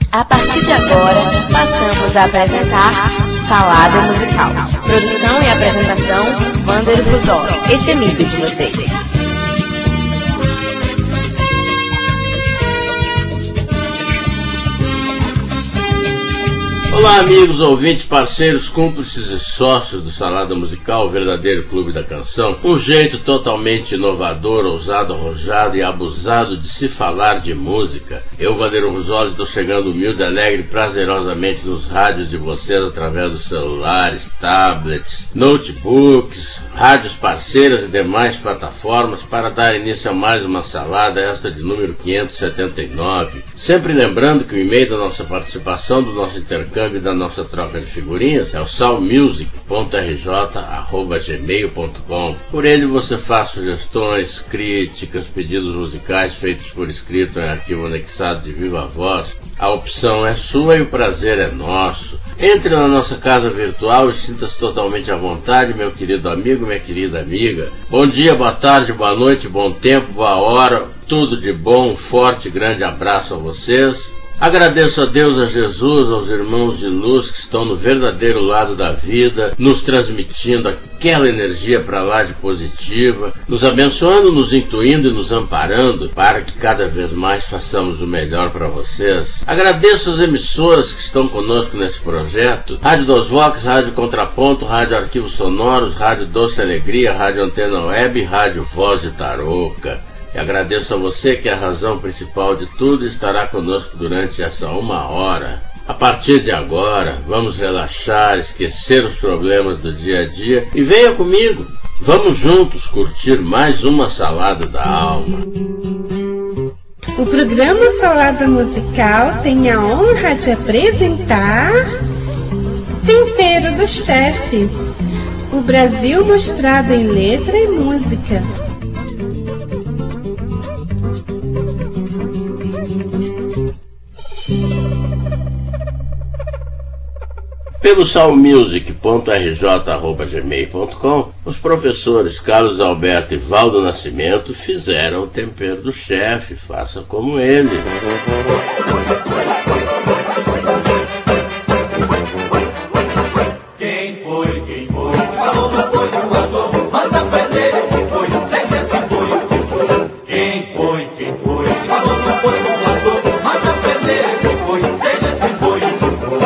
A partir de agora, passamos a apresentar Salada Musical. Produção e apresentação, Wander Ruzoli, esse amigo de vocês. Olá, amigos, ouvintes, parceiros, cúmplices e sócios do Salada Musical, o verdadeiro clube da canção. Um jeito totalmente inovador, ousado, arrojado e abusado de se falar de música. Eu, Wander Ruzoli, estou chegando humilde, alegre e prazerosamente nos rádios de vocês através dos celulares, tablets, notebooks, rádios parceiras e demais plataformas para dar início a mais uma salada, esta de número 579. Sempre lembrando que o e-mail da nossa participação, do nosso intercâmbio e da nossa troca de figurinhas é o salmusic.rj@gmail.com. Por ele você faz sugestões, críticas, pedidos musicais feitos por escrito em arquivo anexado de viva voz. A opção é sua e o prazer é nosso. Entre na nossa casa virtual e sinta-se totalmente à vontade, meu querido amigo, minha querida amiga. Bom dia, boa tarde, boa noite, bom tempo, boa hora, tudo de bom, um forte e grande abraço a vocês. Agradeço a Deus, a Jesus, aos irmãos de luz que estão no verdadeiro lado da vida, nos transmitindo aquela energia para lá de positiva, nos abençoando, nos intuindo e nos amparando para que cada vez mais façamos o melhor para vocês. Agradeço as emissoras que estão conosco nesse projeto: Rádio Dos Vox, Rádio Contraponto, Rádio Arquivos Sonoros, Rádio Doce Alegria, Rádio Antena Web e Rádio Voz de Tarouca. E agradeço a você que é a razão principal de tudo e estará conosco durante essa uma hora. A partir de agora, vamos relaxar, esquecer os problemas do dia a dia e venha comigo. Vamos juntos curtir mais uma salada da alma. O programa Salada Musical tem a honra de apresentar Tempero do Chefe, o Brasil mostrado em letra e música. Pelo salmusic.rj@gmail.com, os professores Carlos Alberto e Valdo Nascimento fizeram o tempero do chefe. Faça como eles. Quem foi? Falou uma coisa, um azul, manda prender esse foi, seja esse foi o que foi. Quem foi? Falou uma coisa, um azul, manda prender esse foi, seja esse foi o que foi.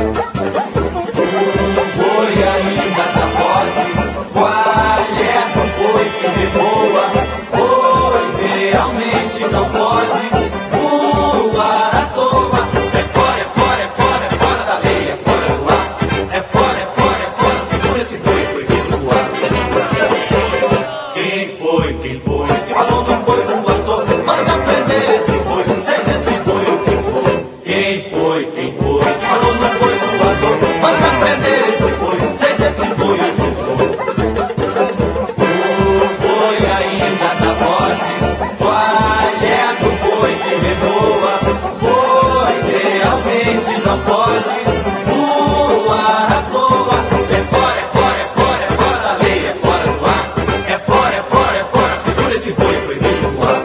Ainda tá forte, qual é? Não foi que me boa, foi, realmente não pode voar à toa. É fora da lei, é fora do ar. É fora, segura esse boi proibido voar. Quem foi? Falou uma coisa, um azul, manda prender esse boi, seja esse boi o que for. Quem foi? Falou uma coisa, um azul, manda prender esse boi, seja esse boi o que for. O boi ainda tá forte, qual é do boi que reboa? Foi, realmente não pode voar à toa. É fora da lei, é fora do ar. É fora, segura esse boi proibido voar.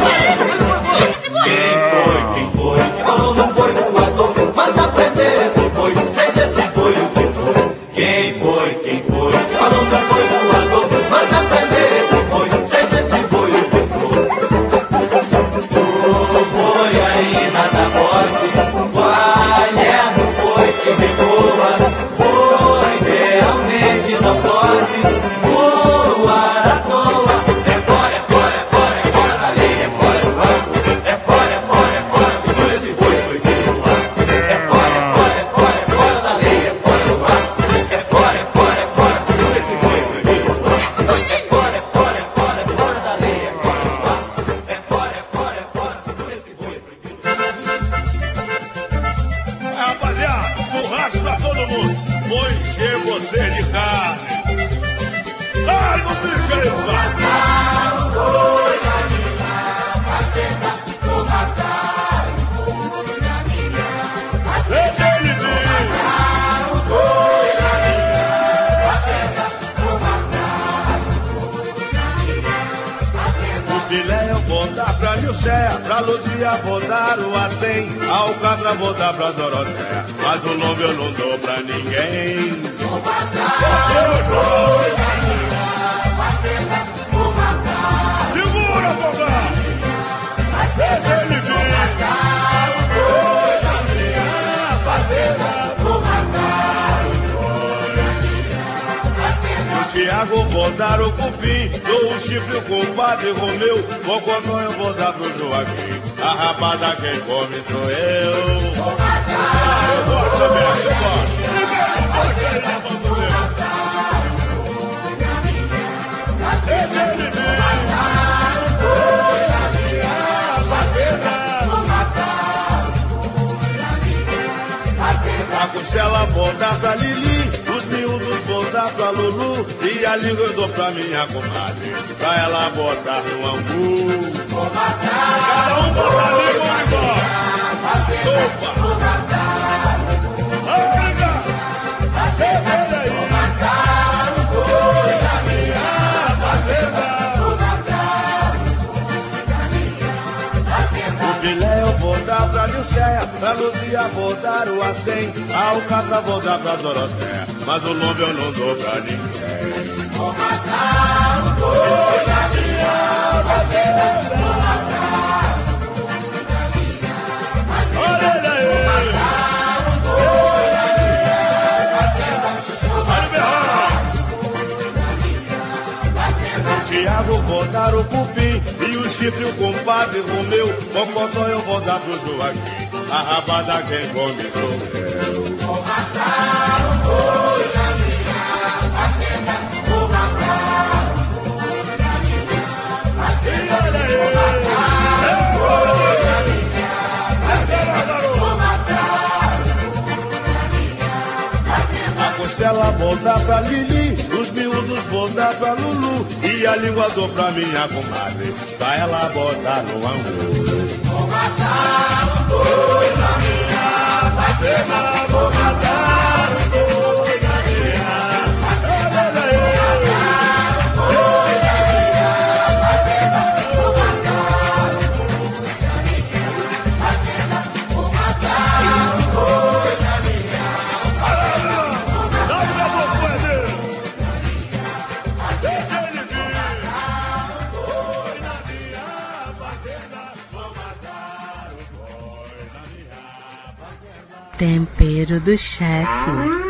Quem foi? Falou num boi do ator, manda prender esse boi, seja esse boi o que for. Quem foi? Falou num boi do ator, manda prender esse boi, seja esse boi o que for. O boi ainda tá forte, qual é do boi que reboa? Foi, realmente não pode voar à toa. É fora da lei, é fora do ar. É fora, segura esse boi proibido voar. É fora da lei, é fora do ar. É fora, segura esse boi proibido voar. É fora da lei, é fora do ar. É fora, segura esse boi proibido voar. Rapaziada, churrasco pra todo mundo. Vou encher você de carne. Larga o bicho aí, vai. Deixa ele vir. O filé eu vou dar pra lhe Nilceia, pra Luzia vou dar o A100, Alcatra vou dar pra Doroteia, mas o nome eu não dou pra ninguém. Vou matar, segura, Fogão! Deixa ele vir! Tiago vou dar o cupim, dou o chifre com o padre Romeu, Mocotó eu vou dar pro Joaquim, a rapada quem come sou eu. vou matar, Eu gosto mesmo, eu gosto. Deixa ele vir. A costela vou dar pra Lili, os miúdos vou dar pra Lulu, e a língua eu dou pra minha comadre, pra ela botar no angu. vou matar, Cada um bota a língua e embora. Sopa! Obrigado! vou matar o boi da minha fazenda, vou matar o boi da minha fazenda. O filé eu vou dar pra Nilceia, pra Luzia vou dar o A100, a Alcatra vou dar pra Doroteia, mas o nome eu não dou pra ninguém. Vou matar o boi da minha fazenda, vou matar o boi da minha fazenda. Olha ele aí! Tiago vou dar o cupim, e o chifre o compadre Romeu, Mocotó eu vou dar pro Joaquim, a rabada quem come sou eu. Vou matar o boi da minha fazenda, vou matar o boi da minha fazenda, vou matar o boi da minha fazenda, vou matar o boi da minha fazenda. A costela vou dar pra Lili, os miúdos vou dar pra Lulu, e a língua dou pra minha comadre, pra ela botar no angu. Vou matar o boi da minha fazenda, vou matar o boi da minha fazenda, vou matar o boi da minha fazenda, vou matar o boi da minha fazenda, vou matar o boi da minha fazenda, vou matar Deixa ele vir! Tempero do chefe.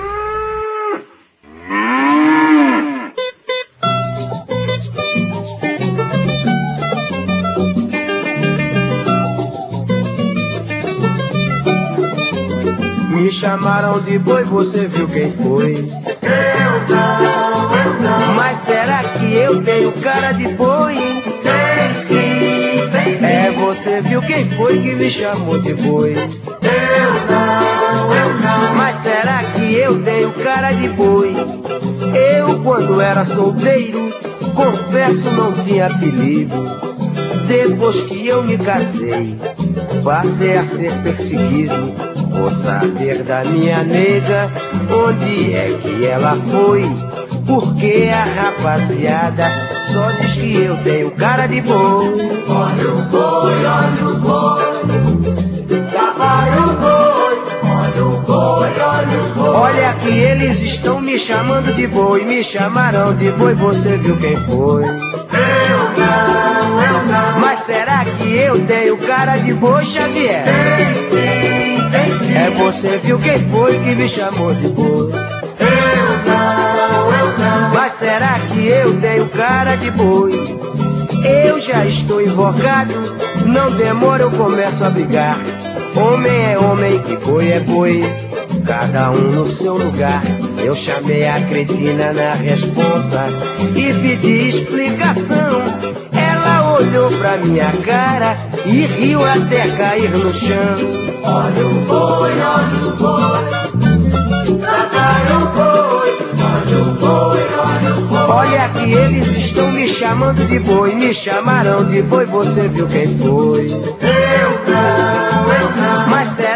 Me chamaram de boi, você viu quem foi? eu não. Mas será que eu tenho cara de boi? Tem sim, tem sim. É, você viu quem foi que me chamou de boi? Eu não. Mas será que eu tenho cara de boi? Eu, quando era solteiro, confesso não tinha apelido. Depois que eu me casei, passei a ser perseguido. Vou saber da minha nega onde é que ela foi, porque a rapaziada só diz que eu tenho cara de boi. Olha o boi, olha o boi. Lá vai o boi. Olha o boi, olha o boi. Olha que eles estão me chamando de boi, me chamaram de boi, você viu quem foi? Eu não. Mas será que eu tenho cara de boi, Xavier? Tem sim, tem sim. É, você viu quem foi que me chamou de boi? Eu não. Mas será que eu tenho cara de boi? Eu já estou invocado, não demora eu começo a brigar. Homem é homem e boi é boi, cada um no seu lugar. Eu chamei a cretina na responsa e pedi explicação. Ela olhou pra minha cara e riu até cair no chão. Olha o boi, olha o boi. Lá vai o boi. Olha o boi, olha o boi. Olha que eles estão me chamando de boi, me chamaram de boi, você viu quem foi? Eu não. Mas será que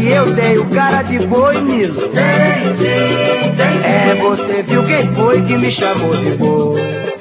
que eu tenho cara de boi, Nilo? Tem sim, tem sim. É, você viu quem foi que me chamou de boi?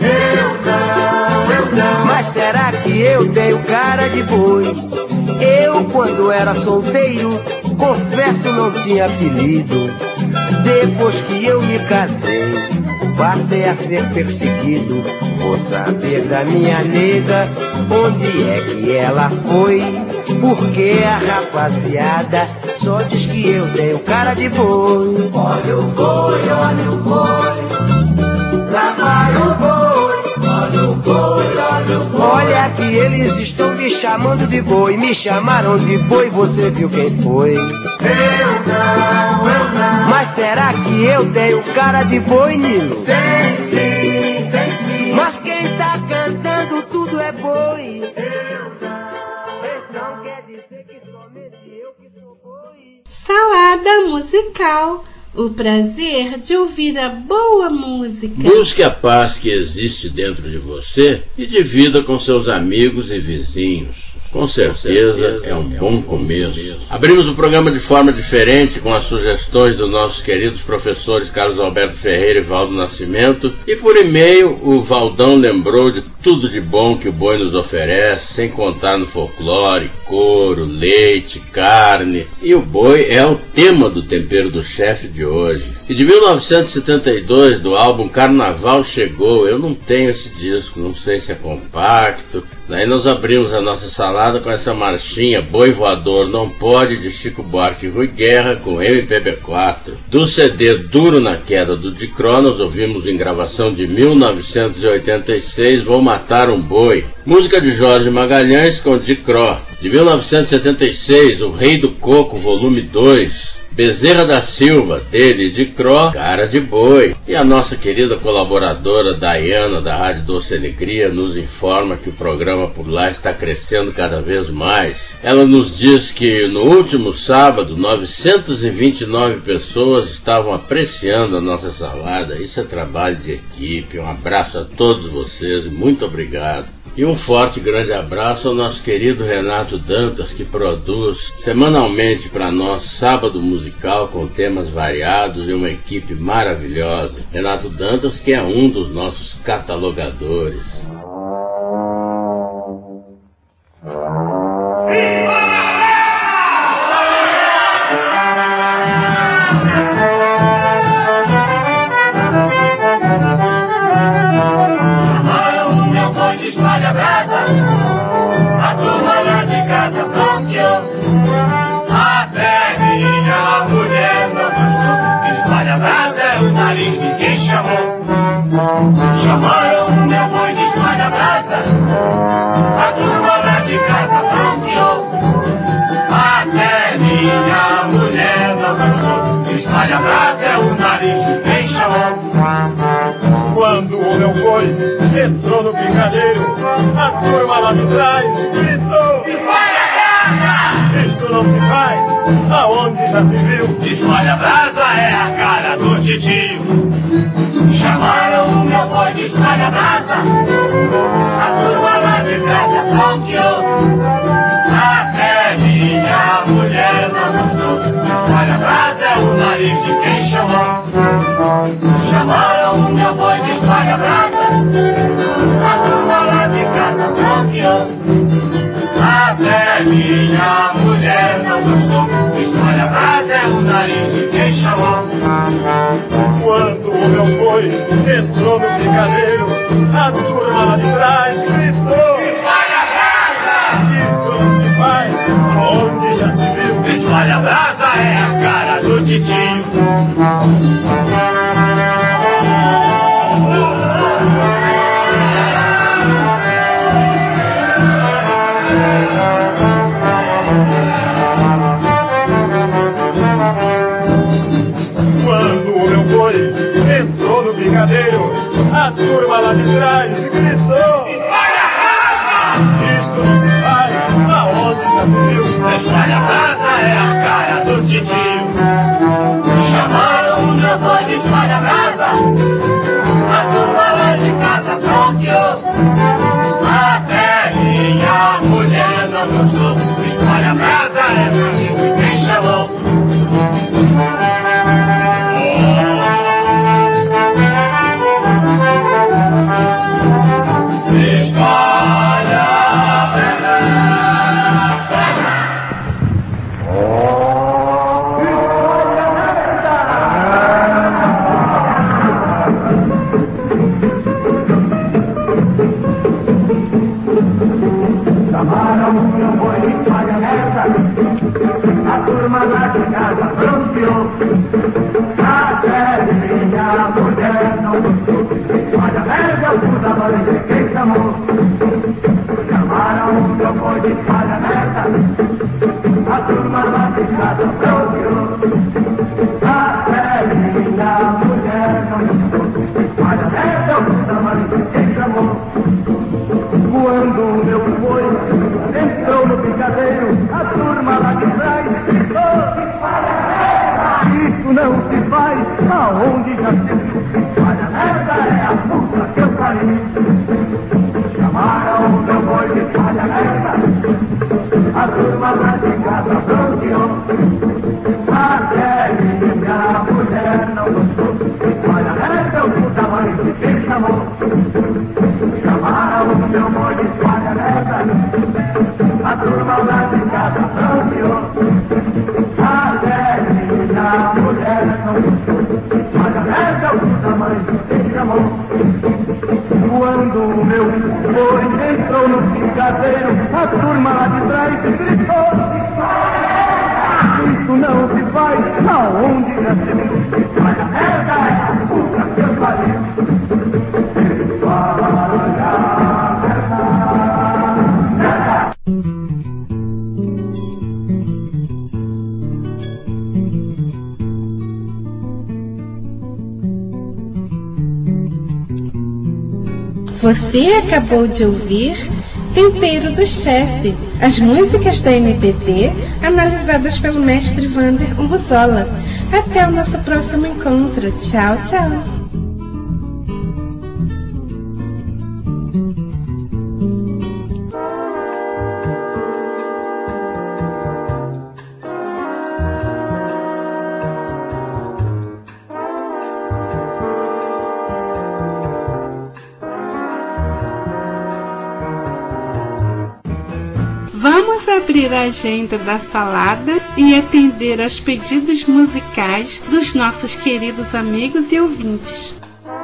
Eu não. Mas será que eu tenho cara de boi? Eu, quando era solteiro, confesso não tinha apelido. Depois que eu me casei, passei a ser perseguido. Vou saber da minha nega onde é que ela foi, porque a rapaziada só diz que eu tenho cara de boi. Olha o boi, olha o boi. Lá vai o boi. Olha o boi, olha o boi. Olha que eles estão me chamando de boi. Me chamaram de boi, você viu quem foi? Eu não. Mas será que eu tenho cara de boi, Nilo? Tem sim, tem sim. Mas quem tá cantando tudo é boi. Eu não. Então quer dizer que somente eu que sou boi. Salada musical. O prazer de ouvir a boa música. Busque a paz que existe dentro de você e divida com seus amigos e vizinhos. Com certeza é um bom começo. Abrimos o programa de forma diferente com as sugestões dos nossos queridos professores Carlos Alberto Ferreira e Valdo Nascimento. E por e-mail o Valdão lembrou de tudo de bom que o boi nos oferece, sem contar no folclore, couro, leite, carne. E o boi é o tema do Tempero do Chefe de hoje. E de 1972, do álbum Carnaval Chegou, eu não tenho esse disco, não sei se é compacto. Daí nós abrimos a nossa salada com essa marchinha Boi Voador Não Pode, de Chico Buarque e Rui Guerra, com MPB4. Do CD Duro na Queda do Dicró, nós ouvimos em gravação de 1986 Vou Matar um Boi. Música de Jorge Magalhães com Dicró. De 1976, O Rei do Coco, volume 2. Bezerra da Silva, dele de Cro, Cara de Boi. E a nossa querida colaboradora Dayana, da Rádio Doce Alegria, nos informa que o programa por lá está crescendo cada vez mais. Ela nos diz que no último sábado, 929 pessoas estavam apreciando a nossa salada. Isso é trabalho de equipe. Um abraço a todos vocês e muito obrigado. E um forte grande abraço ao nosso querido Renato Dantas, que produz semanalmente para nós Sábado Musical com temas variados e uma equipe maravilhosa. Renato Dantas, que é um dos nossos catalogadores. Espalha a brasa, a turma lá de casa bronqueou. Até minha mulher não gostou. Espalha a brasa é o nariz de quem chamou. Chamaram o meu boi de espalha a brasa, a turma lá de casa bronqueou. Até minha mulher não gostou. Espalha a brasa é o nariz de quem chamou. Quando o meu boi entrou no picadeiro, a turma lá de trás gritou: Espalha a brasa! Isso não se faz, aonde já se viu? Espalha a brasa é a cara do titio. Chamaram o meu boi de espalha a brasa, a turma lá de casa bronqueou. Até minha mulher não gostou. Espalha a brasa é o nariz de quem chamou. Chamaram o meu boi de espalha a brasa, a turma lá de casa bronqueou. Até minha mulher não gostou. Espalha a brasa é o nariz de quem chamou. Quando o meu boi entrou no picadeiro, a turma lá de trás gritou: Espalha a brasa! Isso não se faz, aonde já se viu? Espalha a brasa é a cara do titio. Quando o meu boi entrou no picadeiro, a turma lá de trás gritou: Espalha a brasa! Isto não se faz, aonde já se viu? Espalha a brasa é a cara do titio. Chamaram o meu boi de espalha a brasa, a turma lá de casa bronqueou. Até minha mulher não gostou. Espalha a brasa é pra mim quem chamou. turma lá de casa bronzeou. Até minha mulher não gostou. Olha a merda, eu fui da barriga, quem chamou? Chamaram o meu boi de palha merda. A turma lá de casa bronzeou. Até minha mulher não gostou. Olha a merda, eu fui da barriga, quem chamou? Quando o meu boi entrou no picadeiro, a turma lá de trás gritou: isso não se faz, aonde já se viu? Olha, merda é a puta que eu pariu. Chamaram o meu boi de palha merda. A turma lá de casa bronzeou. Até minha mulher não gostou. Olha, merda, o puta mãe de quem chamou? Chamaram o meu boi de palha merda. A turma lá de casa bronzeou. Até minha mulher não gostou. Olha, merda, o puta mãe de quem chamou? Quando o meu boi entrou no picadeiro, a turma lá de trás gritou: isso não se faz, aonde já se viu? Olha, merda é a puta que eu pariu. Você acabou de ouvir Tempero do Chefe, as músicas da MPB analisadas pelo mestre Wander Urruzola. Até o nosso próximo encontro. Tchau, tchau. Vamos abrir a agenda da salada e atender aos pedidos musicais dos nossos queridos amigos e ouvintes.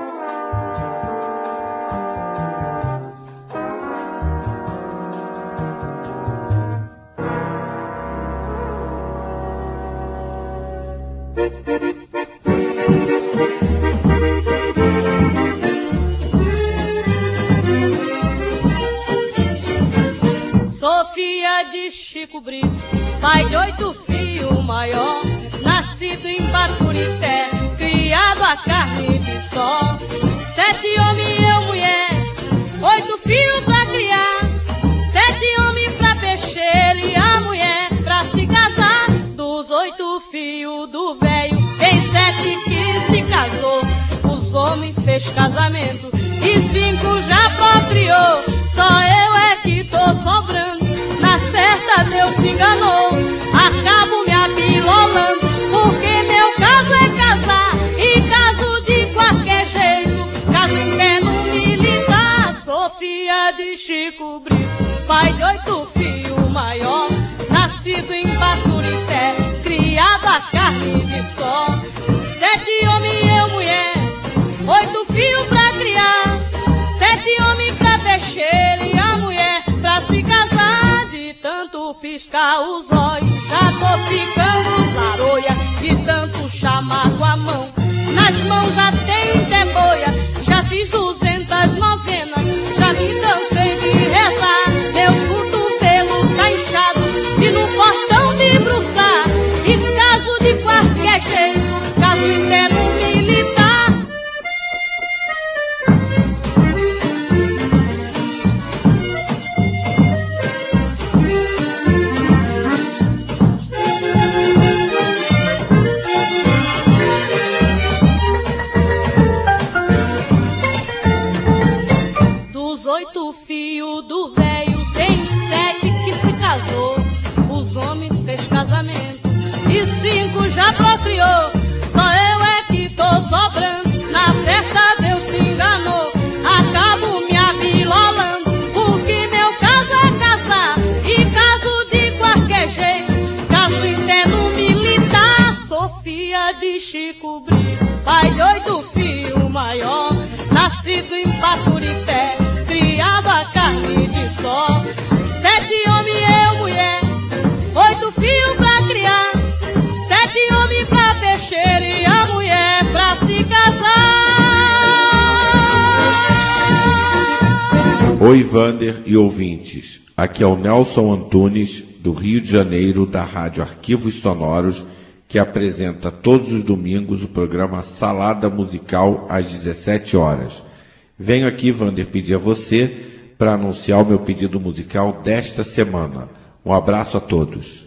Sofia de Chico Brito, pai de 8 filhos maior, nascido em Baturité, criado a carne de sol. 7 homens e eu mulher, 8 filhos pra criar, 7 homens pra peixer e a mulher pra se casar. Dos 8 filhos do velho, tem 7 que se casou. Os homens fez casamento e 5 já procriou. Só eu é que tô sobrando, na certa Deus se enganou. Acabo me abilolando, porque meu caso é casar, e caso de qualquer jeito, caso interno militar. Sofia de Chico Brito, pai de 8 filhos maior, nascido em Baturité, criado a carne de sol. 7 homens e eu mulher, 8 filhos pra criar, 7 homens pra peixer e a mulher pra se casar. De tanto piscar os olhos, já tô ficando zaroia, de tanto chamar com a mão, nas mãos já tem boia. Já fiz 200 novenas, já me cansei de rezar, meus cotovelos tá inchado e no portão de bruscar. E caso de qualquer jeito, caso interno militar. Dos 8 filhos do velho, tem 7 que se casou. Os homens fez casamento e 5 já procriou. Só eu é que tô sobrando, na certa Deus se enganou. Acabo me abilolando, porque meu caso é casar, e caso de qualquer jeito, caso interno militar. Sofia de Chico Brito, pai de 8 filhos maior, nascido em Baturité, criado a carne de sol. 7 homens e eu mulher, 8 filhos pra criar, Oi, Vander e ouvintes. Aqui é o Nelson Antunes, do Rio de Janeiro, da Rádio Arquivos Sonoros, que apresenta todos os domingos o programa Salada Musical às 17 horas. Venho aqui, Vander, pedir a você para anunciar o meu pedido musical desta semana. Um abraço a todos.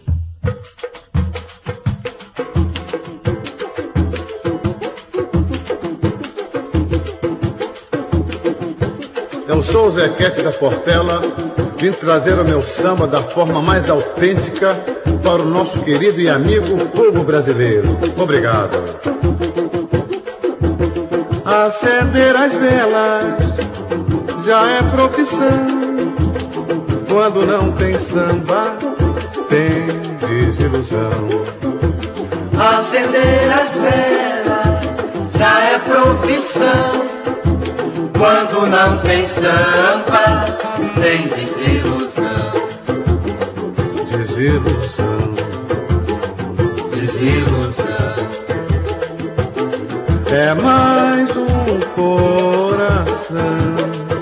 Eu sou o Zequete da Portela, vim trazer o meu samba da forma mais autêntica para o nosso querido e amigo povo brasileiro. Obrigado. Acender as velas já é profissão. Quando não tem samba, tem desilusão. Acender as velas já é profissão. Quando não tem samba, tem desilusão. Desilusão. Desilusão. É mais um coração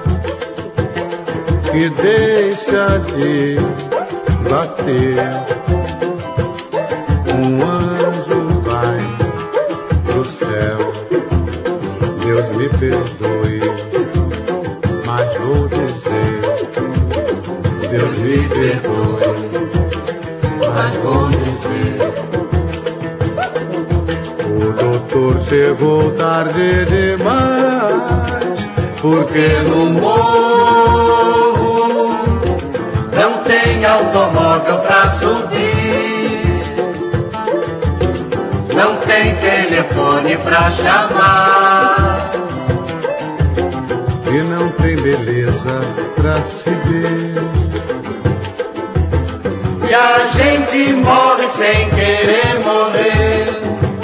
que deixa de bater. Um anjo vai pro céu. Deus me perdoe, mas vou dizer. Deus me perdoe, mas vou dizer. O doutor chegou tarde demais, porque no morro não tem automóvel pra subir, não tem telefone pra chamar, e não tem beleza pra se ver. E a gente morre sem querer morrer.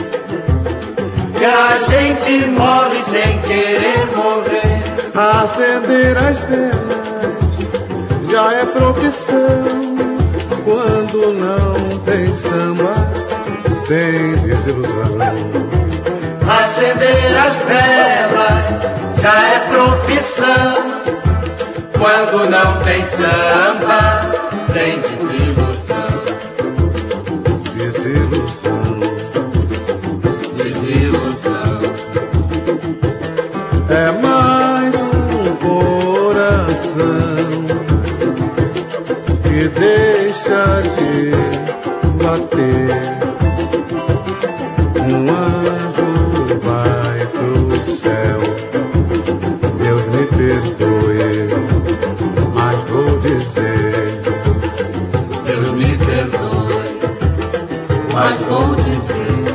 E a gente morre sem querer morrer. Acender as velas já é profissão. Quando não tem samba, tem desilusão. Acender as velas já é profissão. Quando não tem samba, tem desilusão. Desilusão. Desilusão. É mais um coração que deixa de bater. Um anjo vai pro céu. Deus me perdoe, mas vou dizer. Deus me perdoe, mas vou dizer.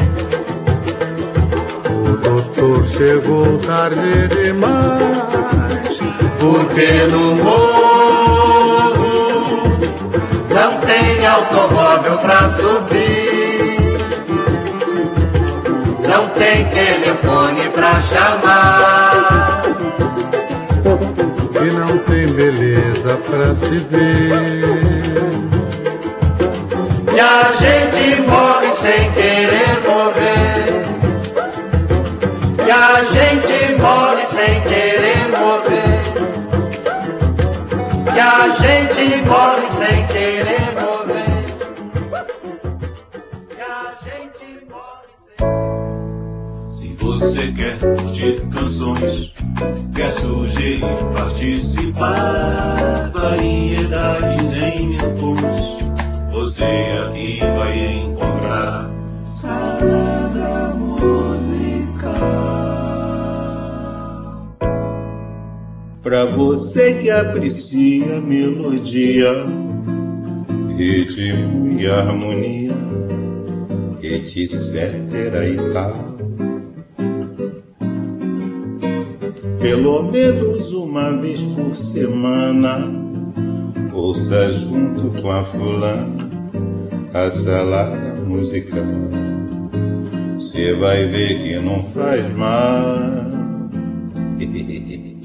O doutor chegou tarde demais, porque no morro não tem automóvel pra subir, não tem telefone pra chamar, e não tem beleza pra se ver. E a gente morre sem querer morrer. E a gente morre sem querer morrer. E a gente morre sem querer morrer. E a gente morre sem... Se você quer curtir canções, quer sugerir, participar, variedades em mil tons, você aqui vai encontrar Salada Musical. Pra você que aprecia melodia, ritmo e harmonia, etc e tal. Pelo menos uma vez por semana, ouça junto com a fulana a Salada Musical. Cê vai ver que não faz mal.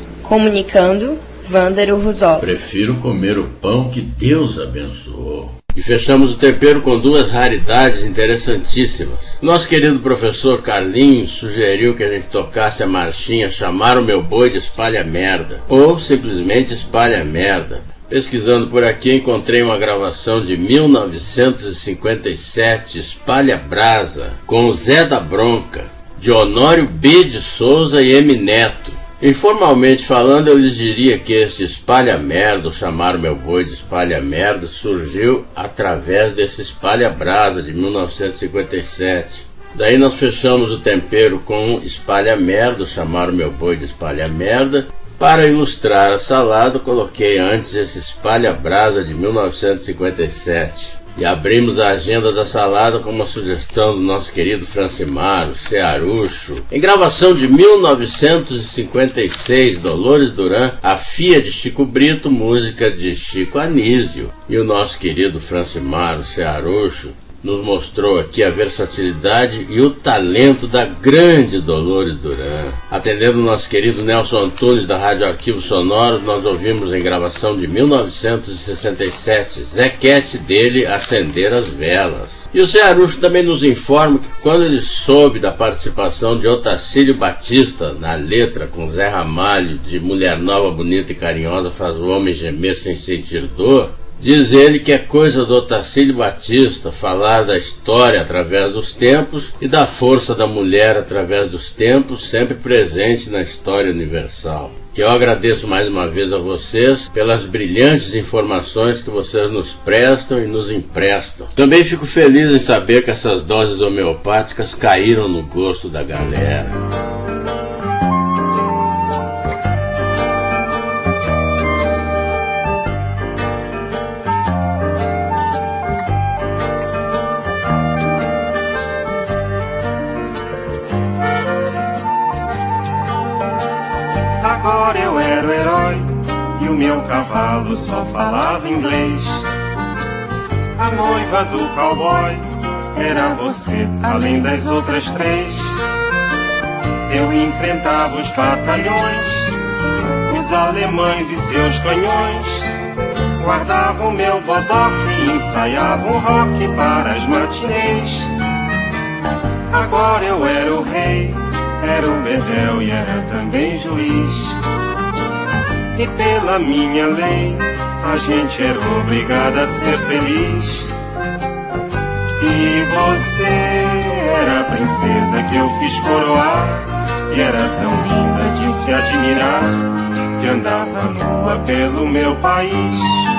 Comunicando, Vander Ruzola. Prefiro comer o pão que Deus abençoou. E fechamos o tempero com duas raridades interessantíssimas. Nosso querido professor Carlinhos sugeriu que a gente tocasse a marchinha Chamar o Meu Boi de Espalha Merda, ou simplesmente Espalha Merda. Pesquisando por aqui, encontrei uma gravação de 1957, Espalha Brasa, com o Zé da Bronca, de Honório B. de Souza e M. Neto. Informalmente falando, eu lhes diria que este Espalha Merda, Chamar o Meu Boi de Espalha Merda, surgiu através desse Espalha Brasa de 1957. Daí nós fechamos o tempero com Espalha Merda, Chamar o Meu Boi de Espalha Merda. Para ilustrar a salada, coloquei antes esse Espalha Brasa de 1957. E abrimos a agenda da salada com uma sugestão do nosso querido Francimaro, Cearucho. Em gravação de 1956, Dolores Duran, A Filha de Chico Brito, música de Chico Anísio. E o nosso querido Francimaro, Cearucho, nos mostrou aqui a versatilidade e o talento da grande Dolores Duran. Atendendo o nosso querido Nelson Antunes, da Rádio Arquivo Sonoro, nós ouvimos em gravação de 1967, Zequete dele, Acender as Velas. E o Cearucho também nos informa que quando ele soube da participação de Otacílio Batista na letra com Zé Ramalho, de Mulher Nova, Bonita e Carinhosa faz o homem gemer sem sentir dor, diz ele que é coisa do Otacílio Batista falar da história através dos tempos e da força da mulher através dos tempos, sempre presente na história universal. E eu agradeço mais uma vez a vocês pelas brilhantes informações que vocês nos prestam e nos emprestam. Também fico feliz em saber que essas doses homeopáticas caíram no gosto da galera. Agora eu era o herói e o meu cavalo só falava inglês. A noiva do cowboy era você, além das outras três. Eu enfrentava os batalhões, os alemães e seus canhões. Guardava o meu bodoque e ensaiava um rock para as matinês. Agora eu era o rei, era o bedel e era também juiz. E pela minha lei, a gente era obrigado a ser feliz. E você era a princesa que eu fiz coroar, e era tão linda de se admirar, que andava nua pelo meu país.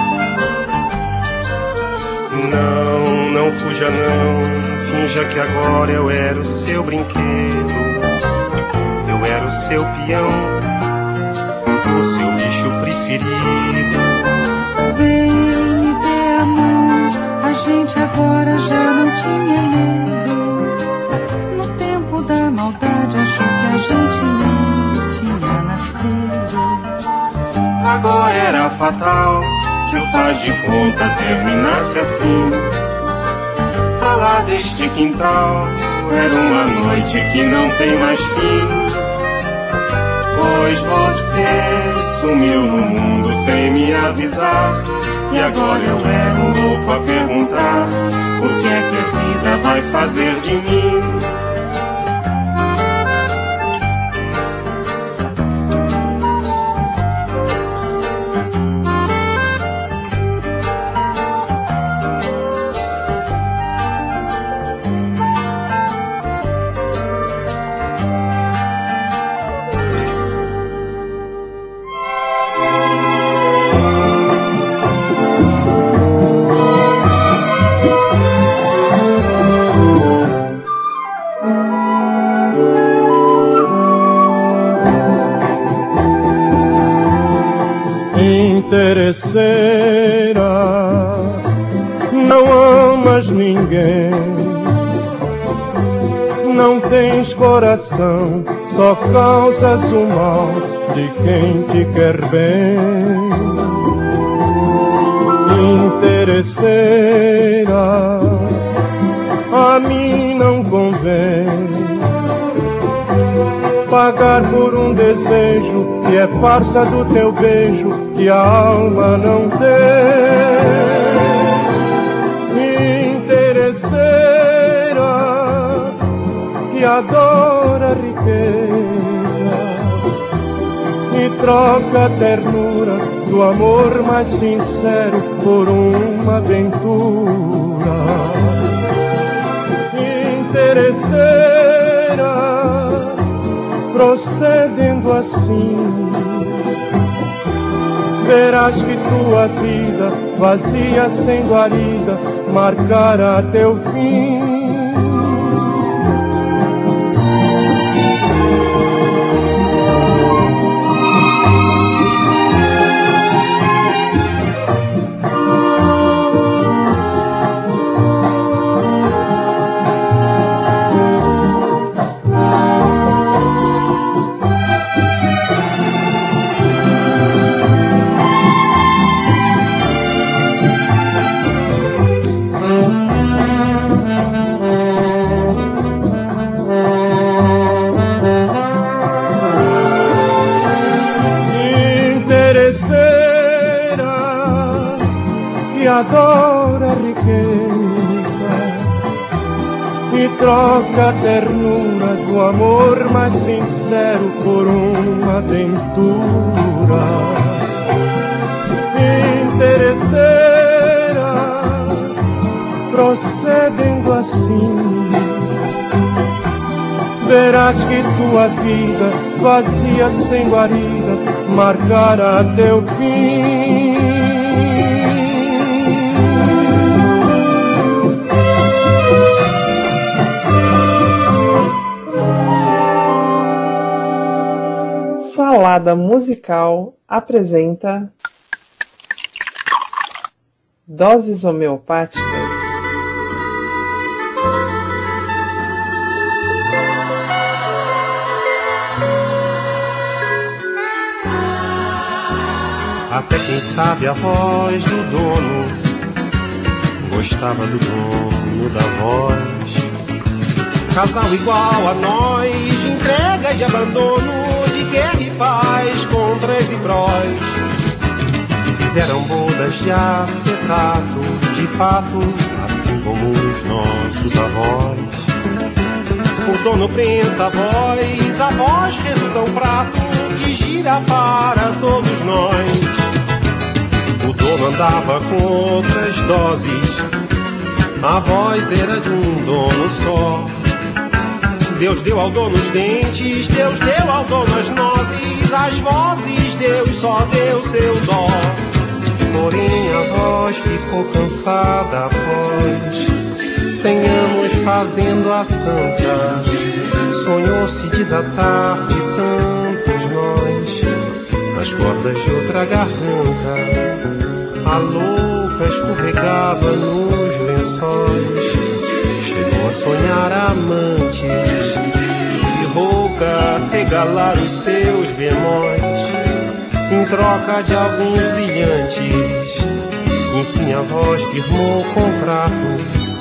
Não, não fuja não, finja que agora eu era o seu brinquedo. Eu era o seu peão, o seu bicho preferido. Vem, me dê a mão, a gente agora já não tinha medo. No tempo da maldade achou que a gente nem tinha nascido. Agora era fatal que o faz de conta terminasse assim. Falar deste quintal era uma noite que não tem mais fim. Pois você sumiu no mundo sem me avisar, e agora eu era um louco a perguntar o que é que a vida vai fazer de mim. Interesseira, não amas ninguém, não tens coração, só causas o mal de quem te quer bem. Interesseira, a mim não convém pagar por um desejo que é farsa do teu beijo, que a alma não tem. adora a riqueza e troca a ternura do amor mais sincero por uma aventura. Interesseira, procedendo assim, verás que tua vida, vazia sem guarida, marcará teu fim. Adora a riqueza e troca a ternura do amor mais sincero por uma aventura. Interesseira, procedendo assim, verás que tua vida, vazia sem guarida, marcará teu fim. Salada Musical apresenta Doses Homeopáticas. Até quem sabe a voz do dono gostava do dono da voz. Casal igual a nós, de entrega e de abandono, de guerra e paz, contras e prós. Fizeram bodas de acetato, de fato, assim como os nossos avós. O dono prensa a voz resulta um prato que gira para todos nós. O dono andava com outras doses, a voz era de um dono só. Deus deu ao dono os dentes, Deus deu ao dono as nozes, as vozes, Deus só deu seu dó. Porém a voz ficou cansada após 100 anos fazendo a santa. Sonhou se desatar de tantos nós nas cordas de outra garganta. A louca escorregava nos lençóis, chegou a sonhar amantes e rouca regalar os seus bemóis em troca de alguns brilhantes. Enfim a voz firmou o contrato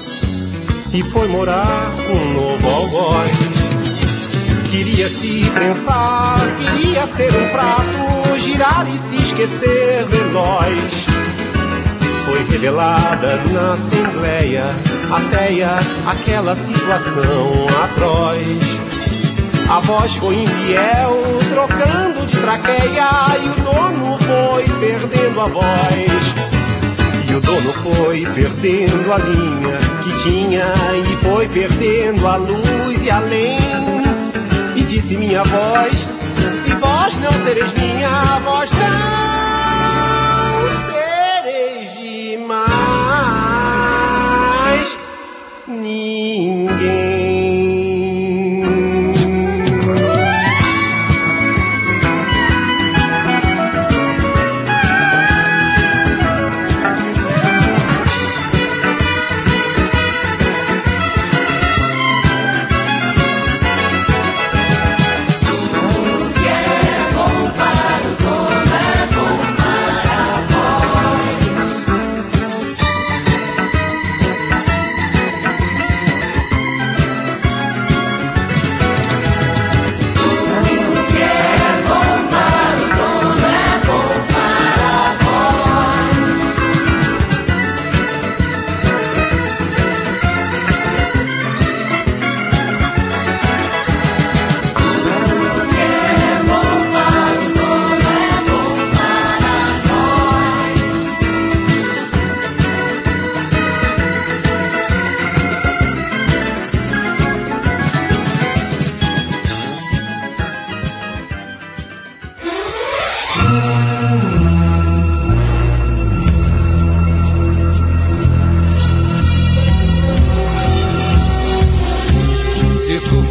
e foi morar com um novo algoz. Queria se prensar, queria ser um prato, girar e se esquecer veloz. Foi revelada na assembleia ateia aquela situação atroz. A voz foi infiel, trocando de traqueia, e o dono foi perdendo a voz. E o dono foi perdendo a linha que tinha, e foi perdendo a luz e além. E disse minha voz, se vós não sereis minha, vós não sereis demais ninguém.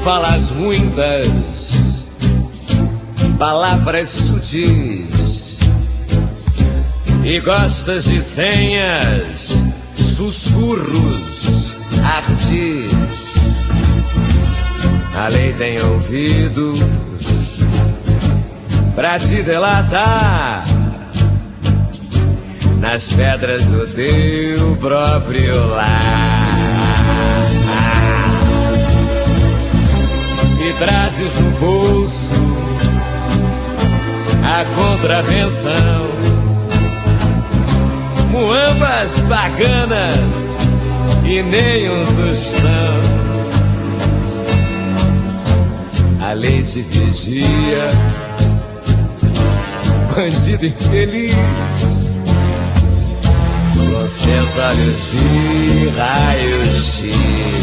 falas muitas palavras sutis e gostas de senhas, sussurros, artis. A lei tem ouvidos pra te delatar nas pedras do teu próprio lar. Se trazes no bolso a contravenção, muambas bacanas e nem um tostão, a lei te vigia, bandido infeliz, com seus olhos de raio-x.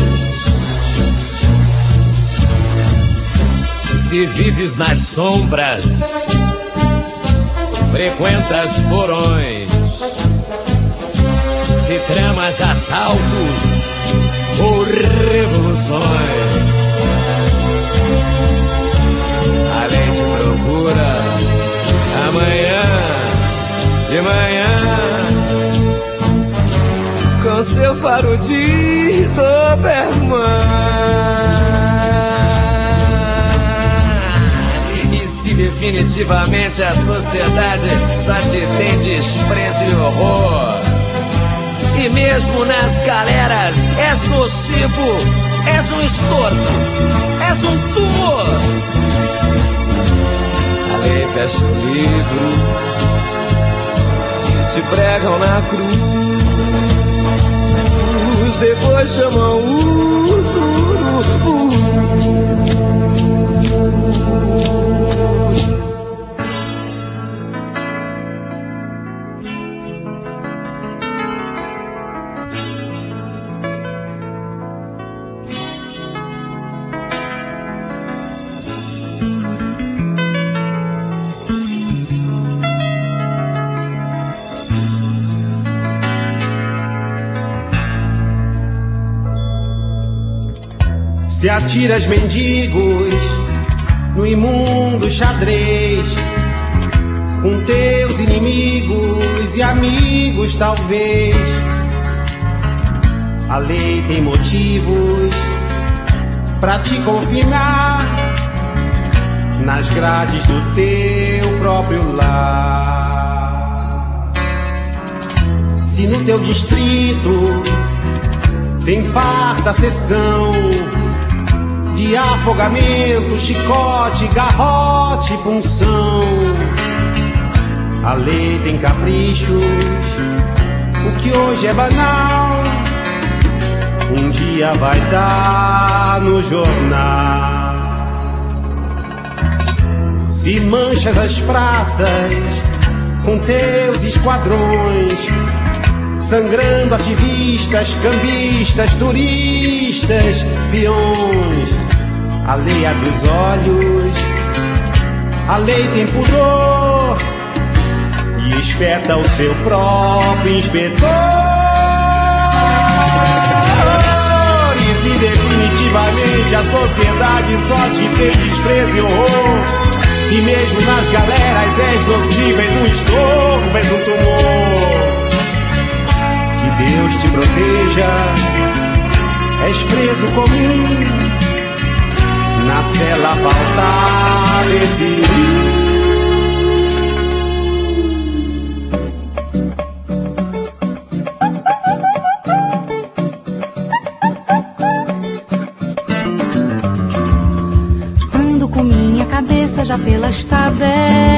Se vives nas sombras, frequentas porões, se tramas assaltos ou revoluções, a lei te procura amanhã de manhã com seu faro de Doberman. E se definitivamente a sociedade só te tem desprezo e horror, e mesmo nas galeras és nocivo, és um estorvo, és um tumor, a lei fecha o livro e te pregam na cruz, depois chamam o Se atiras mendigos no imundo xadrez, com teus inimigos e amigos talvez, a lei tem motivos pra te confinar nas grades do teu próprio lar. Se no teu distrito tem farta sessão de afogamento, chicote, garrote, punção, a lei tem caprichos, o que hoje é banal, um dia vai dar no jornal. Se manchas as praças com teus esquadrões, sangrando ativistas, cambistas, turistas, peões, a lei abre os olhos, a lei tem pudor e espeta o seu próprio inspetor. E se definitivamente a sociedade só te tem desprezo e horror, e mesmo nas galeras és nocivo, és um estorvo, és um tumor, que Deus te proteja, és preso comum, na cela faltar esse ando com minha cabeça já pelas tabelas,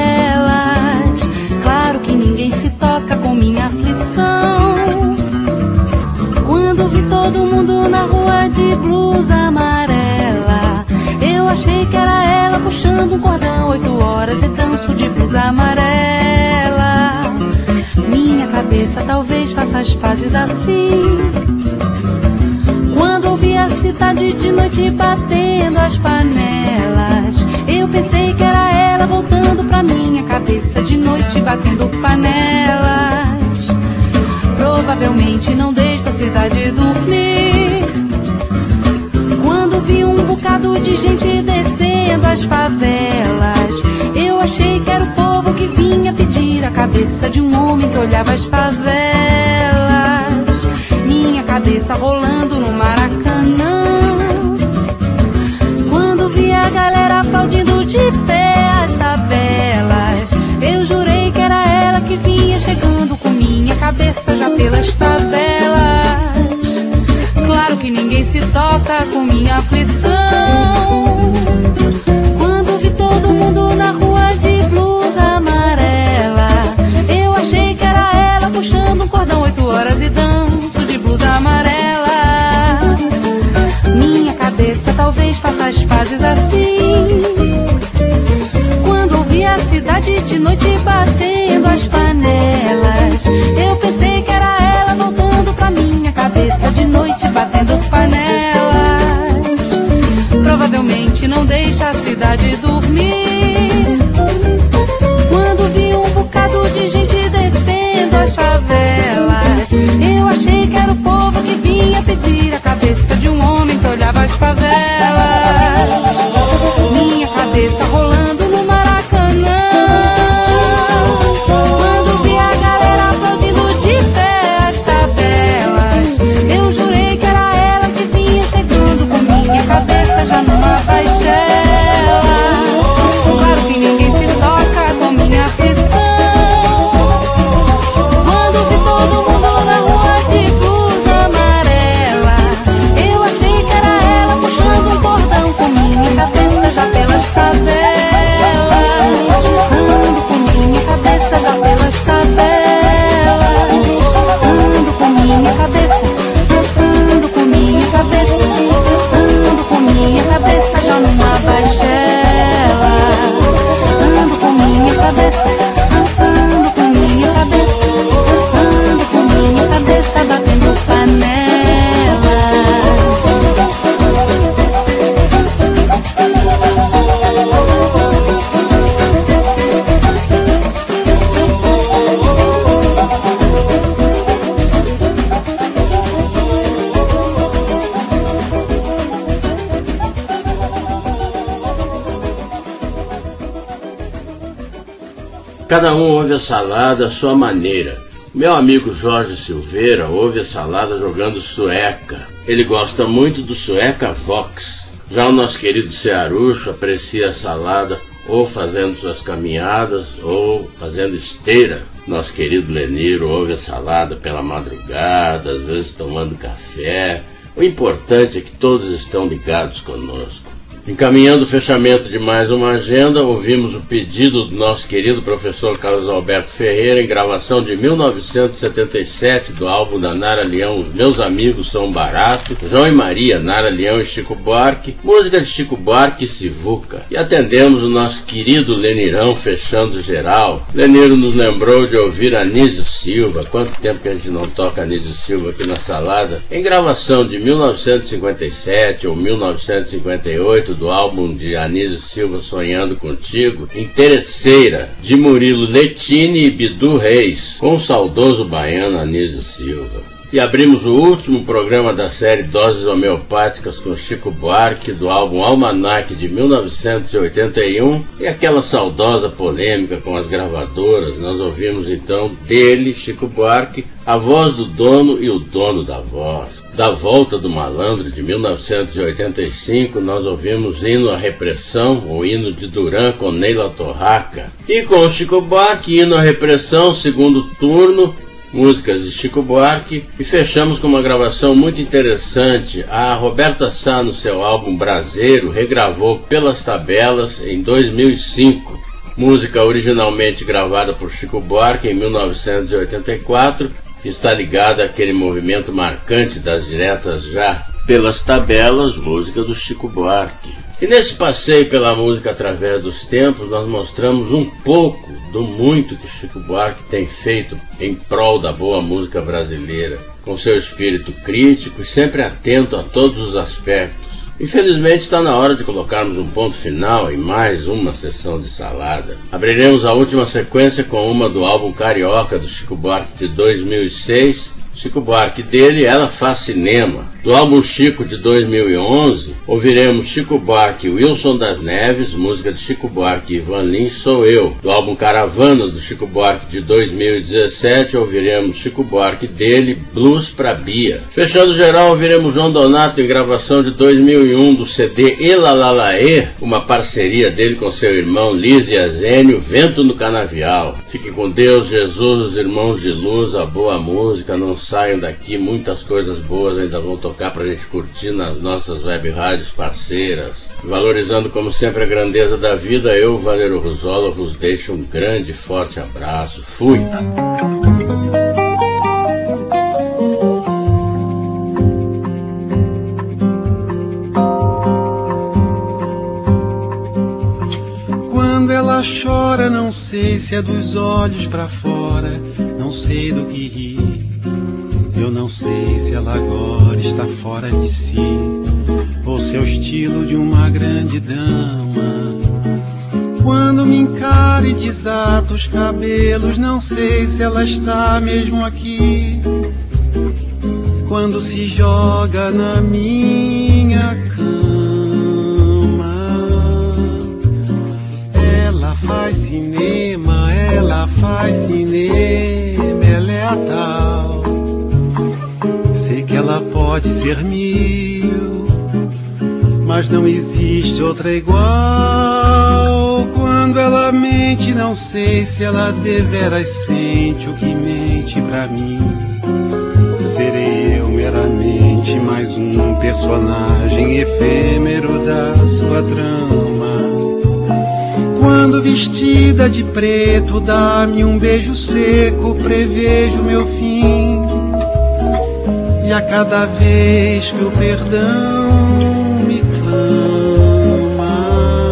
claro que ninguém se toca com minha aflição. Quando vi todo mundo na rua de blusa amarela, eu achei que era ela puxando um cordão, 8 horas e danço de blusa amarela. Minha cabeça talvez faça as pazes assim, quando ouvi a cidade de noite batendo as panelas, eu pensei que era ela voltando pra minha cabeça de noite batendo panelas. Provavelmente não deixa a cidade dormir, quando vi um bocado bocado de gente descendo as favelas. Eu achei que era o povo que vinha pedir a cabeça de um homem que olhava as favelas. Minha cabeça rolando no Maracanã. Quando vi a galera aplaudindo de pé as tabelas, eu jurei que era ela que vinha chegando com minha cabeça já pelas tabelas. Claro que ninguém se toca com minha aflição. Quando vi todo mundo na rua de blusa amarela, eu achei que era ela puxando um cordão 8 horas e danço de blusa amarela. Minha cabeça talvez faça as pazes assim. Quando ouvi a cidade de noite batendo as panelas, eu pensei que era ela voltando pra minha cabeça de noite batendo panelas. Provavelmente não deixa a cidade dormir. Quando vi um bocado de gente descendo as favelas, eu achei que era o povo que vinha pedir a cabeça de um homem que olhava as favelas. Minha cabeça rolando no Maracanã. Quando vi a galera aplaudindo de pé as tabelas, eu jurei que era ela que vinha chegando com minha cabeça já numa baixela. Claro que ninguém se toca com minha aflição. Quando vi todo mundo na rua de blusa amarela, eu achei que era ela puxando um cordão com minha cabeça já pelas tabelas. Ando com minha cabeça já pelas tabelas. Ando com minha cabeça, ando com minha cabeça, ando com minha cabeça já numa baixela. Ando com minha cabeça, ando com minha cabeça, ando com minha cabeça batendo panelas. Cada um ouve a salada à sua maneira. Meu amigo Jorge Silveira ouve a salada jogando sueca. Ele gosta muito do sueca Vox. Já o nosso querido Cearucho aprecia a salada ou fazendo suas caminhadas ou fazendo esteira. Nosso querido Leniro ouve a salada pela madrugada, às vezes tomando café. O importante é que todos estão ligados conosco. Encaminhando o fechamento de mais uma agenda, ouvimos o pedido do nosso querido professor Carlos Alberto Ferreira em gravação de 1977 do álbum da Nara Leão, Os Meus Amigos São Barato, João e Maria, Nara Leão e Chico Buarque, música de Chico Buarque e Sivuca. E atendemos o nosso querido Lenirão fechando geral. Leniro nos lembrou de ouvir Anísio Silva. Quanto tempo que a gente não toca Anísio Silva aqui na salada? Em gravação de 1957 ou 1958 do álbum de Anísio Silva Sonhando Contigo, Interesseira, de Murilo Lettini e Bidu Reis, com o saudoso baiano Anísio Silva. E abrimos o último programa da série Doses Homeopáticas com Chico Buarque, do álbum Almanac de 1981, e aquela saudosa polêmica com as gravadoras. Nós ouvimos então dele, Chico Buarque, A Voz do Dono e o Dono da Voz. Da Volta do Malandro, de 1985, nós ouvimos Hino à Repressão, o hino de Duran com Neila Torraca. E com Chico Buarque, Hino à Repressão, segundo turno, músicas de Chico Buarque, e fechamos com uma gravação muito interessante. A Roberta Sá, no seu álbum Braseiro, regravou Pelas Tabelas em 2005. Música originalmente gravada por Chico Buarque em 1984, que está ligada àquele movimento marcante das diretas já. Pelas Tabelas, música do Chico Buarque. E nesse passeio pela música através dos tempos, nós mostramos um pouco do muito que Chico Buarque tem feito em prol da boa música brasileira, com seu espírito crítico e sempre atento a todos os aspectos. Infelizmente está na hora de colocarmos um ponto final em mais uma sessão de salada. Abriremos a última sequência com uma do álbum Carioca do Chico Buarque de 2006. Chico Buarque dele, Ela Faz Cinema. Do álbum Chico de 2011, ouviremos Chico Buarque e Wilson das Neves, música de Chico Buarque e Ivan Lins, Sou Eu. Do álbum Caravana, do Chico Buarque de 2017, ouviremos Chico Buarque dele, Blues pra Bia. Fechando geral, ouviremos João Donato em gravação de 2001 do CD Elalalaê, uma parceria dele com seu irmão Liz e Azênio, Vento no Canavial. Fiquem com Deus, Jesus, os irmãos de luz, a boa música, não saiam daqui, muitas coisas boas ainda vão tocar pra gente curtir nas nossas web rádios parceiras. Valorizando como sempre a grandeza da vida, eu, Valério Ruzola, vos deixo um grande e forte abraço. Fui! Quando ela chora, não sei se é dos olhos pra fora, não sei do que rir. Eu não sei se ela agora está fora de si, ou se é o estilo de uma grande dama. Quando me encara e desata os cabelos, não sei se ela está mesmo aqui. Quando se joga na minha cama, ela faz cinema, ela faz cinema, ela é a tal. Sei que ela pode ser mil, mas não existe outra igual. Quando ela mente, não sei se ela deveras sente o que mente pra mim. Serei eu meramente mais um personagem efêmero da sua trama. Quando vestida de preto, dá-me um beijo seco, prevejo meu fim. E a cada vez que o perdão me clama,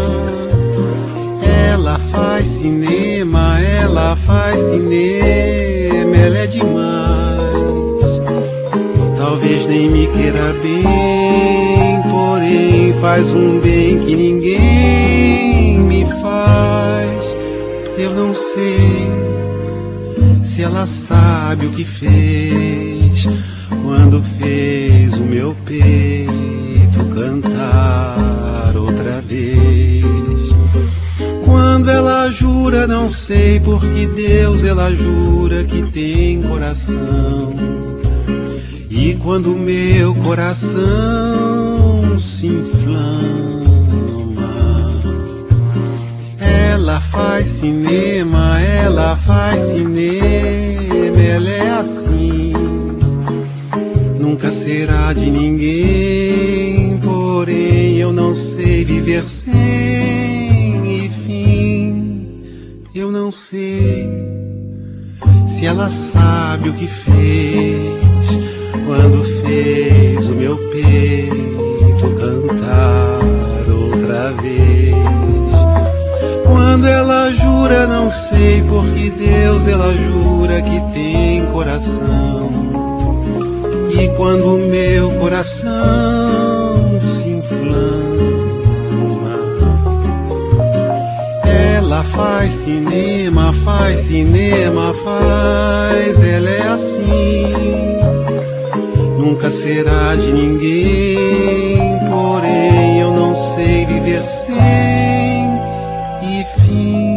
ela faz cinema, ela faz cinema, ela é demais. Talvez nem me queira bem, porém faz um bem que ninguém me faz. Eu não sei se ela sabe o que fez quando fez o meu peito cantar outra vez. Quando ela jura, não sei por que Deus ela jura que tem coração. E quando o meu coração se inflama, ela faz cinema, ela faz cinema, ela é assim. Nunca será de ninguém, porém eu não sei viver sem. E fim, eu não sei se ela sabe o que fez quando fez o meu peito cantar outra vez. Quando ela jura, não sei por que Deus ela jura que tem coração. E quando o meu coração se inflama, ela faz cinema, faz cinema, faz. Ela é assim, nunca será de ninguém, porém eu não sei viver sem. E fim.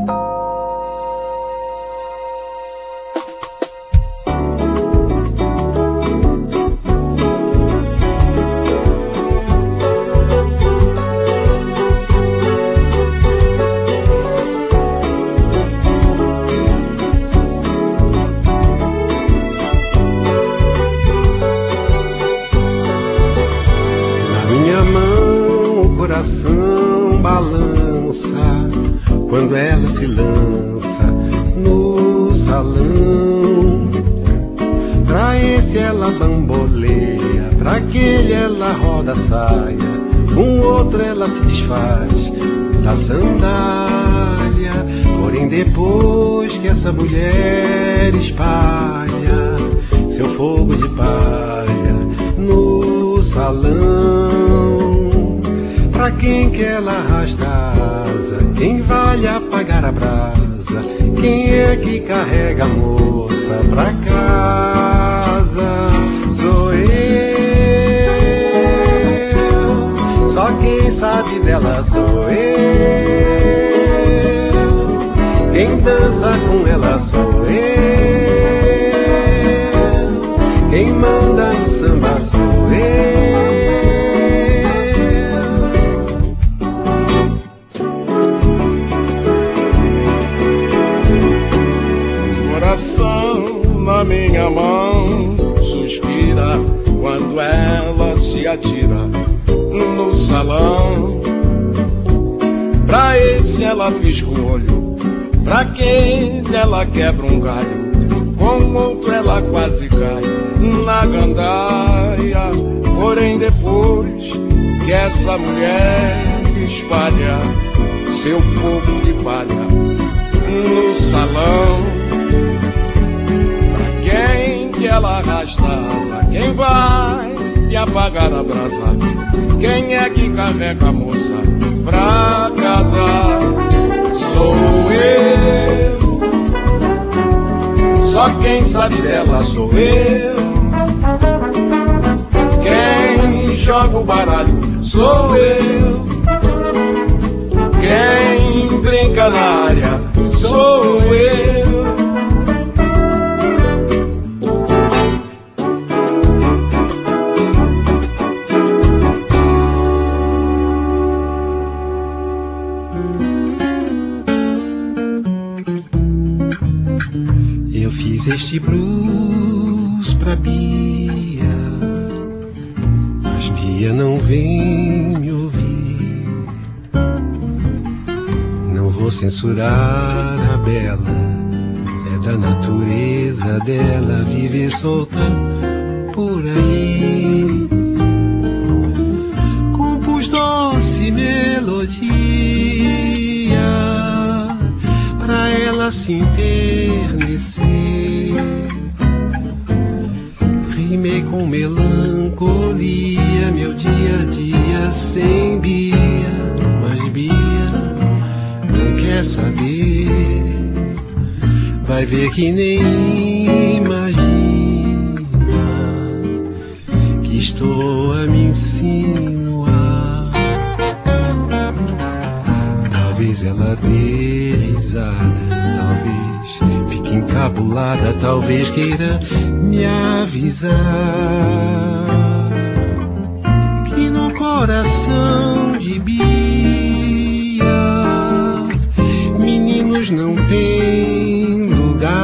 Balança quando ela se lança no salão. Pra esse ela bamboleia, pra aquele ela roda a saia, com outro ela se desfaz da sandália. Porém depois que essa mulher espalha seu fogo de palha no salão, pra quem que ela arrasta a asa? Quem vale apagar a brasa? Quem é que carrega a moça pra casa? Sou eu. Só quem sabe dela sou eu. Quem dança com ela sou eu. Quem manda no samba sou eu. Coração na minha mão suspira quando ela se atira no salão. Pra esse ela pisca o olho, pra quem dela quebra um galho, com outro ela quase cai na gandaia. Porém depois que essa mulher espalha seu fogo de palha no salão, quem que ela arrasta asa, quem vai e apagar a brasa, quem é que carrega a moça pra casa? Sou eu. Só quem sabe dela sou eu. Quem joga o baralho sou eu. Quem brinca na área sou eu. Fiz este blues pra Bia, mas Bia não vem me ouvir. Não vou censurar a bela, é da natureza dela viver solta por aí. Compus doce melodia pra ela se enternecer. Rimei com melancolia meu dia a dia sem Bia, mas Bia não quer saber. Vai ver que nem imagina que estou a me insinuar. Talvez ela dê risada, talvez fique encabulada, talvez queira me avisar que no coração de Bia meninos não tem lugar.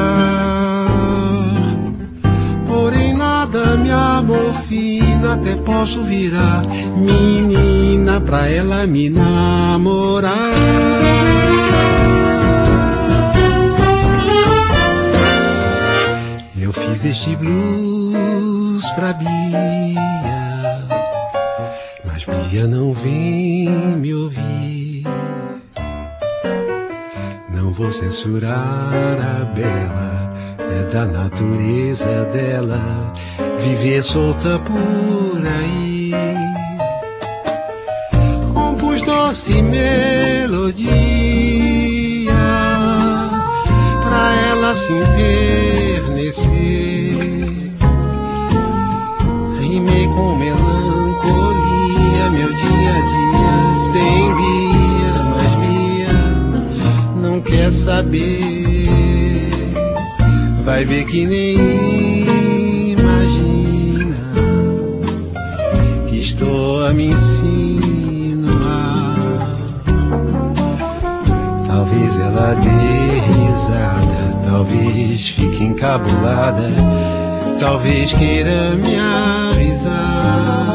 Porém nada me amorfina, até posso virar menina pra ela me namorar. Eu fiz este blues pra Bia, mas Bia não vem me ouvir. Não vou censurar a bela, é da natureza dela viver solta por aí. Compus doce melodia pra ela se enternecer. Rimei com melancolia meu dia a dia sem Bia, mas Bia não quer saber. Vai ver que nem imagina que estou a me insinuar. Talvez ela dê risada, talvez fique encabulada, talvez queira me avisar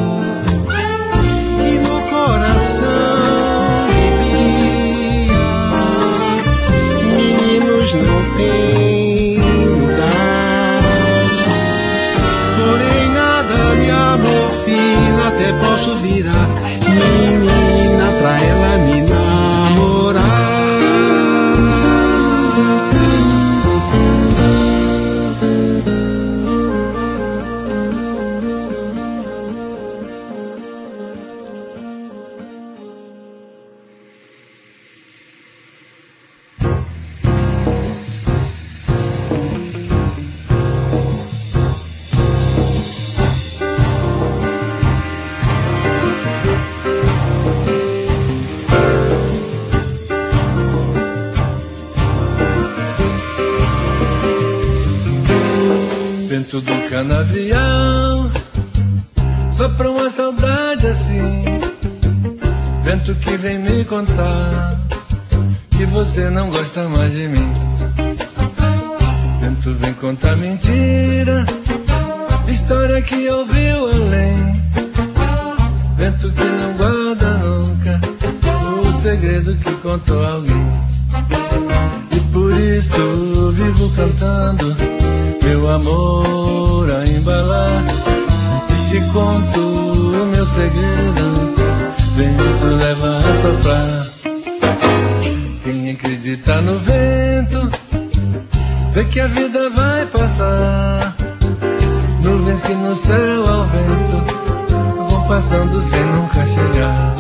que no coração de Bia meninos não tem lugar. Porém nada me amorfina, até posso virar menina pra ela me namorar. canavial, sopra uma saudade assim, vento que vem me contar que você não gosta mais de mim. Vento vem contar mentira, história que ouviu além, vento que não guarda nunca o segredo que contou alguém. E por isso vivo cantando meu amor a embalar, e se conto o meu segredo, vento leva a soprar. Quem acredita no vento vê que a vida vai passar, nuvens que no céu ao vento vão passando sem nunca chegar.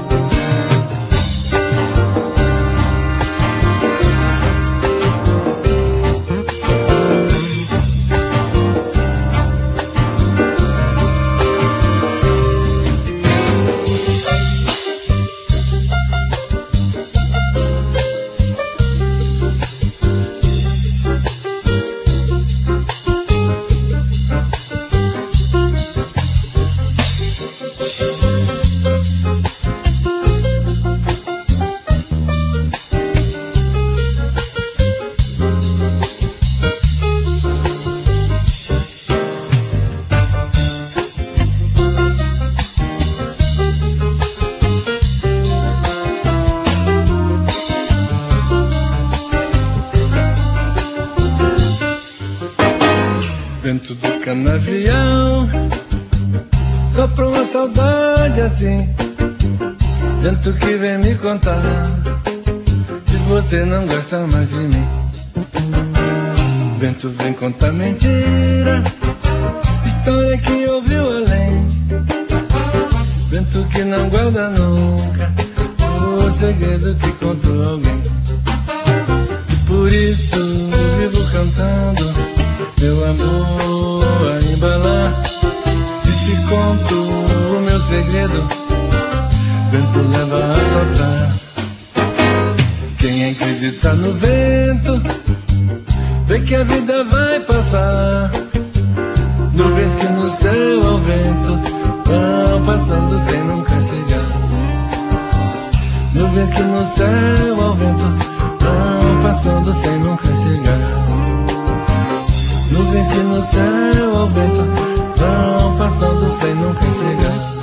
Vento do canavial, sopra uma saudade assim, vento que vem me contar que você não gosta mais de mim. Vento vem contar mentira, história que ouviu além, vento que não guarda nunca o segredo que contou alguém. E por isso vivo cantando meu amor a embalar, e se conto o meu segredo, vento leva a soprar. Quem acredita no vento vê que a vida vai passar, nuvens que no céu ao vento vão passando sem nunca chegar. Nuvens que no céu ao vento vão passando sem nunca chegar. Nuvens que no céu ao vento vão passando sem nunca chegar.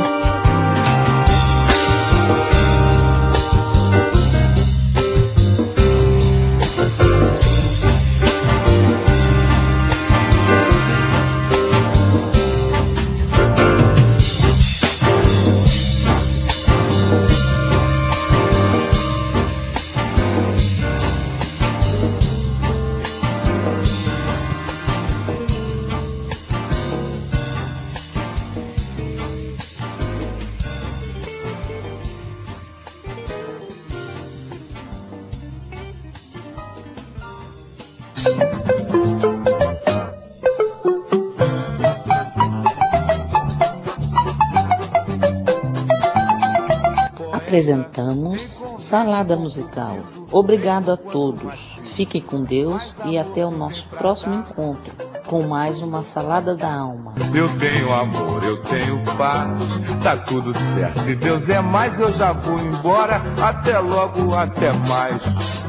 Apresentamos Salada Musical. Obrigado a todos. Fiquem com Deus e até o nosso próximo encontro com mais uma Salada da Alma. Eu tenho amor, eu tenho paz, tá tudo certo. Se Deus é mais, eu já vou embora. Até logo, até mais.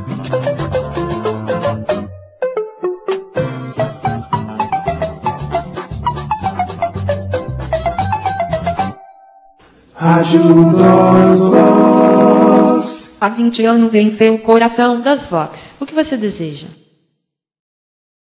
Rádio Voz. Há 20 anos em seu coração das Vox. O que você deseja?